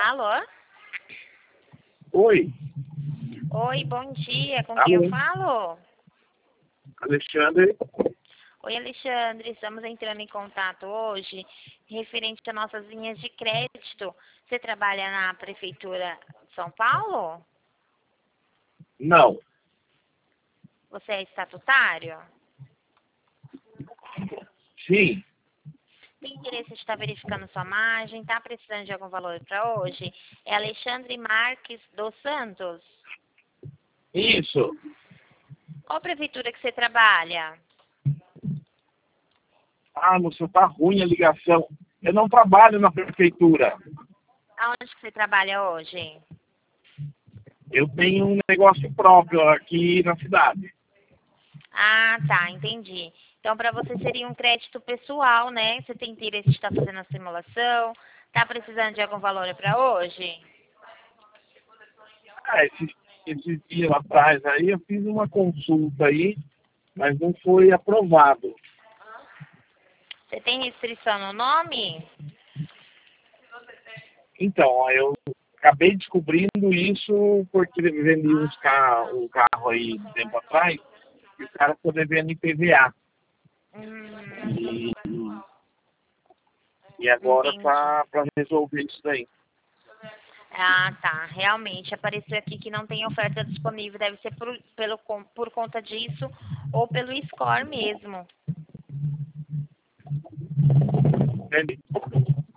Alô? Oi, Oi, bom dia. Com quem eu alô, falo? Alexandre. Oi, Alexandre. Estamos entrando em contato hoje referente às nossas linhas de crédito. Você trabalha na Prefeitura de São Paulo? Não, Você é estatutário? sim, Tem interesse de estar verificando sua margem? Está precisando de algum valor para hoje? É Alexandre Marques dos Santos. isso. Qual prefeitura que você trabalha? Ah, moça, tá ruim a ligação. Eu não trabalho na prefeitura. Aonde que você trabalha hoje? Eu tenho um negócio próprio aqui na cidade. Ah, tá, entendi. Então, para você seria um crédito pessoal, né? Você tem interesse de estar fazendo a simulação? Tá precisando de algum valor para hoje? Ah, esses dias atrás aí eu fiz uma consulta aí, mas não foi aprovado. Você tem restrição no nome? Então, ó, eu acabei descobrindo isso porque eu vendi um carro aí tempo atrás e o cara ficou devendo IPVA. Hum, E agora entendi. para resolver isso daí. Ah, tá. Realmente apareceu aqui que não tem oferta disponível. Deve ser por conta disso ou pelo score mesmo. Entende?